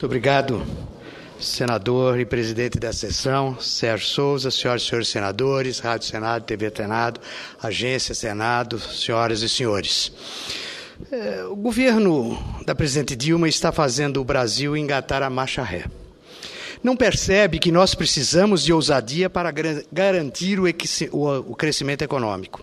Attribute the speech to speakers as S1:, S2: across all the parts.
S1: Muito obrigado, senador e presidente da sessão, Sérgio Souza, senhoras e senhores senadores, Rádio Senado, TV Senado, Agência Senado, senhoras e senhores. O governo da presidente Dilma está fazendo o Brasil engatar a marcha ré. Não percebe que nós precisamos de ousadia para garantir o crescimento econômico.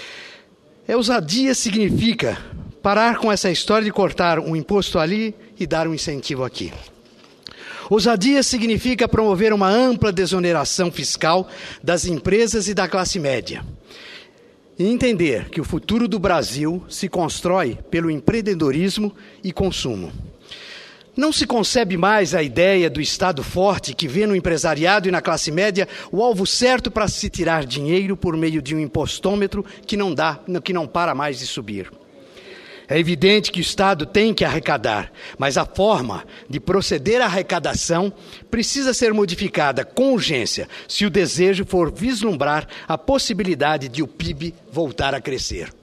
S1: Ousadia significa parar com essa história de cortar um imposto ali e dar um incentivo aqui. Ousadia significa promover uma ampla desoneração fiscal das empresas e da classe média. E entender que o futuro do Brasil se constrói pelo empreendedorismo e consumo. Não se concebe mais a ideia do Estado forte que vê no empresariado e na classe média o alvo certo para se tirar dinheiro por meio de um impostômetro que não para mais de subir. É evidente que o Estado tem que arrecadar, mas a forma de proceder à arrecadação precisa ser modificada com urgência se o desejo for vislumbrar a possibilidade de o PIB voltar a crescer.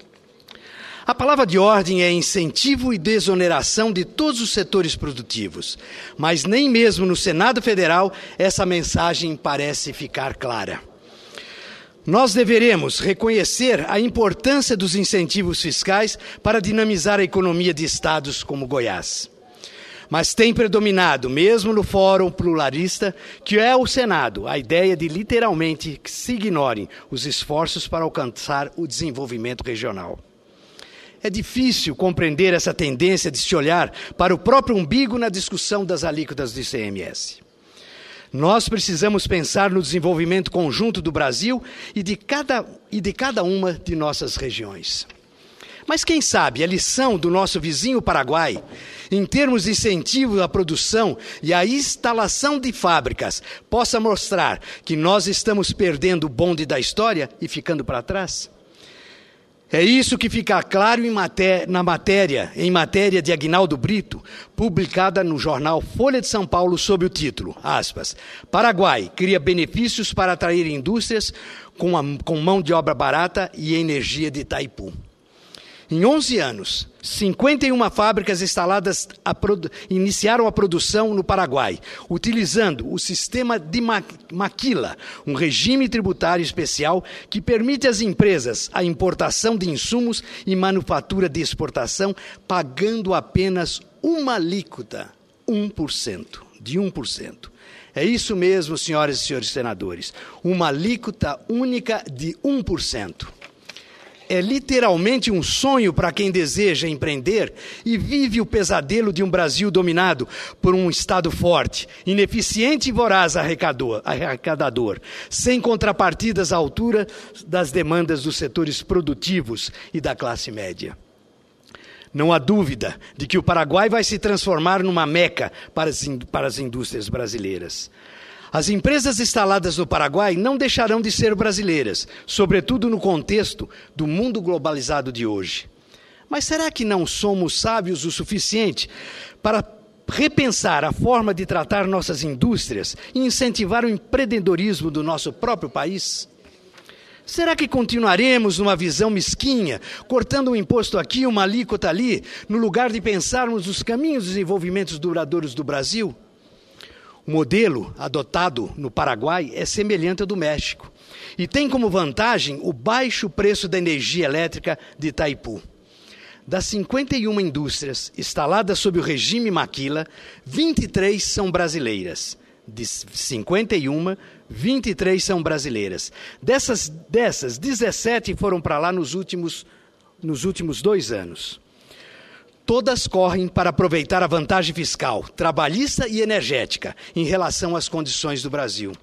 S1: A palavra de ordem é incentivo e desoneração de todos os setores produtivos, mas nem mesmo no Senado Federal essa mensagem parece ficar clara. Nós deveremos reconhecer a importância dos incentivos fiscais para dinamizar a economia de estados como Goiás. Mas tem predominado, mesmo no Fórum Pluralista, que é o Senado, a ideia de literalmente que se ignorem os esforços para alcançar o desenvolvimento regional. É difícil compreender essa tendência de se olhar para o próprio umbigo na discussão das alíquotas do ICMS. Nós precisamos pensar no desenvolvimento conjunto do Brasil e de cada uma de nossas regiões. Mas quem sabe a lição do nosso vizinho Paraguai, em termos de incentivo à produção e à instalação de fábricas, possa mostrar que nós estamos perdendo o bonde da história e ficando para trás? É isso que fica claro em matéria de Aguinaldo Brito, publicada no jornal Folha de São Paulo sob o título, aspas, Paraguai cria benefícios para atrair indústrias com mão de obra barata e energia de Itaipu. Em 11 anos, 51 fábricas instaladas iniciaram a produção no Paraguai, utilizando o sistema de maquila, um regime tributário especial que permite às empresas a importação de insumos e manufatura de exportação, pagando apenas uma alíquota, 1%, de 1%. É isso mesmo, senhoras e senhores senadores, uma alíquota única de 1%. É literalmente um sonho para quem deseja empreender e vive o pesadelo de um Brasil dominado por um Estado forte, ineficiente e voraz arrecadador, sem contrapartidas à altura das demandas dos setores produtivos e da classe média. Não há dúvida de que o Paraguai vai se transformar numa meca para as indústrias brasileiras. As empresas instaladas no Paraguai não deixarão de ser brasileiras, sobretudo no contexto do mundo globalizado de hoje. Mas será que não somos sábios o suficiente para repensar a forma de tratar nossas indústrias e incentivar o empreendedorismo do nosso próprio país? Será que continuaremos numa visão mesquinha, cortando um imposto aqui, uma alíquota ali, no lugar de pensarmos nos caminhos de desenvolvimento duradouros do Brasil? O modelo adotado no Paraguai é semelhante ao do México e tem como vantagem o baixo preço da energia elétrica de Itaipu. Das 51 indústrias instaladas sob o regime maquila, 23 são brasileiras. De 51, 23 são brasileiras. Dessas 17 foram para lá nos últimos 2 anos. Todas correm para aproveitar a vantagem fiscal, trabalhista e energética em relação às condições do Brasil.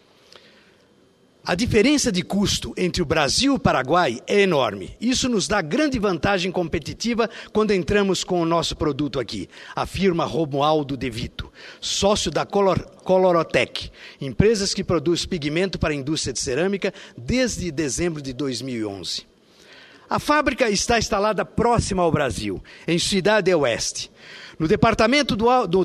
S1: A diferença de custo entre o Brasil e o Paraguai é enorme. Isso nos dá grande vantagem competitiva quando entramos com o nosso produto aqui, afirma Romualdo De Vito, sócio da Colorotec, empresas que produz pigmento para a indústria de cerâmica desde dezembro de 2011. A fábrica está instalada próxima ao Brasil, em Cidade Oeste, no departamento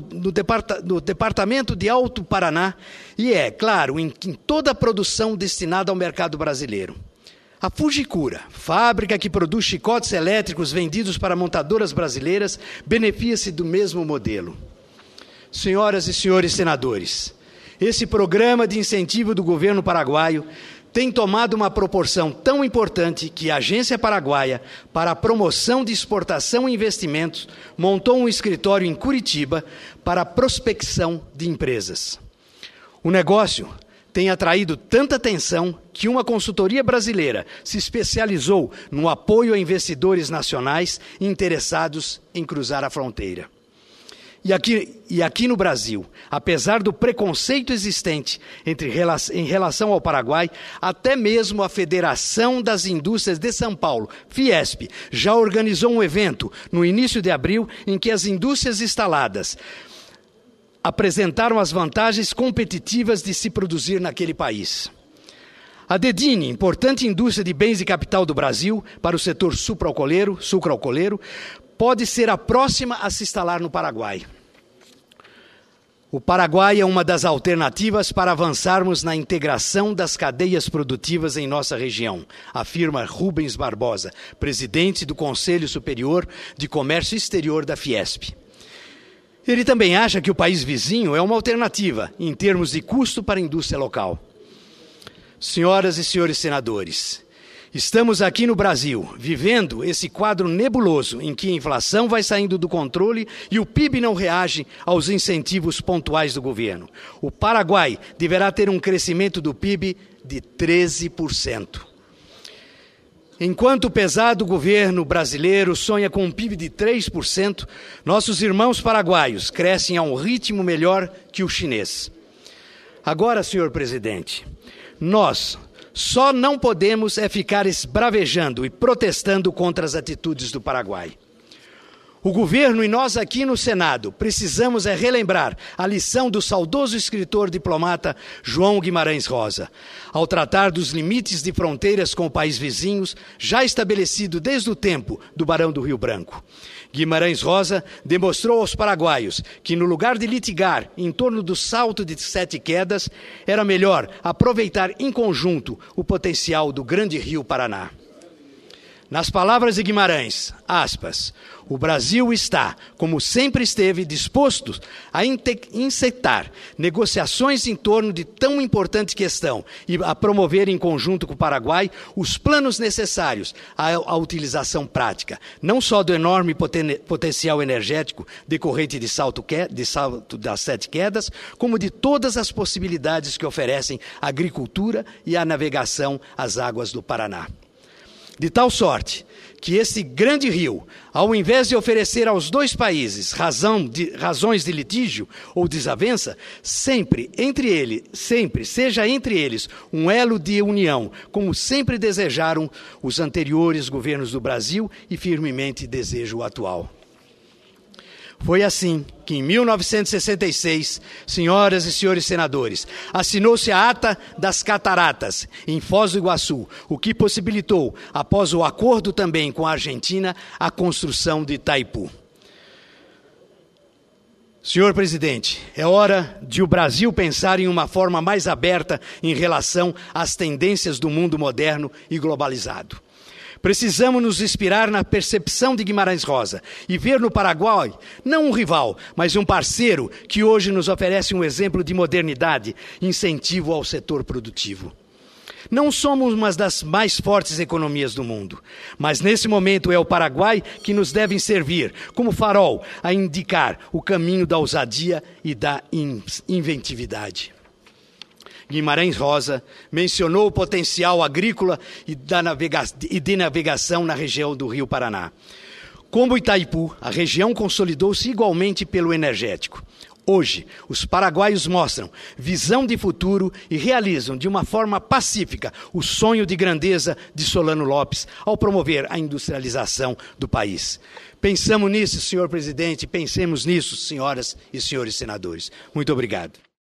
S1: de Alto Paraná e claro, em toda a produção destinada ao mercado brasileiro. A Fujikura, fábrica que produz chicotes elétricos vendidos para montadoras brasileiras, beneficia-se do mesmo modelo. Senhoras e senhores senadores, esse programa de incentivo do governo paraguaio tem tomado uma proporção tão importante que a Agência Paraguaia para a Promoção de Exportação e Investimentos montou um escritório em Curitiba para a prospecção de empresas. O negócio tem atraído tanta atenção que uma consultoria brasileira se especializou no apoio a investidores nacionais interessados em cruzar a fronteira. E aqui no Brasil, apesar do preconceito existente em relação ao Paraguai, até mesmo a Federação das Indústrias de São Paulo, Fiesp, já organizou um evento no início de abril em que as indústrias instaladas apresentaram as vantagens competitivas de se produzir naquele país. A Dedini, importante indústria de bens e capital do Brasil para o setor sucroalcooleiro, pode ser a próxima a se instalar no Paraguai. O Paraguai é uma das alternativas para avançarmos na integração das cadeias produtivas em nossa região, afirma Rubens Barbosa, presidente do Conselho Superior de Comércio Exterior da Fiesp. Ele também acha que o país vizinho é uma alternativa em termos de custo para a indústria local. Senhoras e senhores senadores, estamos aqui no Brasil, vivendo esse quadro nebuloso em que a inflação vai saindo do controle e o PIB não reage aos incentivos pontuais do governo. O Paraguai deverá ter um crescimento do PIB de 13%. Enquanto o pesado governo brasileiro sonha com um PIB de 3%, nossos irmãos paraguaios crescem a um ritmo melhor que o chinês. Agora, senhor presidente, nós só não podemos ficar esbravejando e protestando contra as atitudes do Paraguai. O governo e nós aqui no Senado precisamos relembrar a lição do saudoso escritor diplomata João Guimarães Rosa, ao tratar dos limites de fronteiras com o país vizinhos, já estabelecido desde o tempo do Barão do Rio Branco. Guimarães Rosa demonstrou aos paraguaios que, no lugar de litigar em torno do salto de 7 quedas, era melhor aproveitar em conjunto o potencial do grande rio Paraná. Nas palavras de Guimarães, aspas, o Brasil está, como sempre esteve, disposto a encetar negociações em torno de tão importante questão e a promover em conjunto com o Paraguai os planos necessários à utilização prática, não só do enorme potencial energético decorrente de salto das 7 quedas, como de todas as possibilidades que oferecem a agricultura e a navegação às águas do Paraná. De tal sorte que esse grande rio, ao invés de oferecer aos dois países razões de litígio ou desavença, seja entre eles um elo de união, como sempre desejaram os anteriores governos do Brasil e firmemente deseja o atual. Foi assim que, em 1966, senhoras e senhores senadores, assinou-se a Ata das Cataratas, em Foz do Iguaçu, o que possibilitou, após o acordo também com a Argentina, a construção de Itaipu. Senhor presidente, é hora de o Brasil pensar em uma forma mais aberta em relação às tendências do mundo moderno e globalizado. Precisamos nos inspirar na percepção de Guimarães Rosa e ver no Paraguai não um rival, mas um parceiro que hoje nos oferece um exemplo de modernidade e incentivo ao setor produtivo. Não somos uma das mais fortes economias do mundo, mas nesse momento é o Paraguai que nos deve servir como farol a indicar o caminho da ousadia e da inventividade. Guimarães Rosa mencionou o potencial agrícola e de navegação na região do Rio Paraná. Como Itaipu, a região consolidou-se igualmente pelo energético. Hoje, os paraguaios mostram visão de futuro e realizam de uma forma pacífica o sonho de grandeza de Solano Lopes ao promover a industrialização do país. Pensamos nisso, senhor presidente, pensemos nisso, senhoras e senhores senadores. Muito obrigado.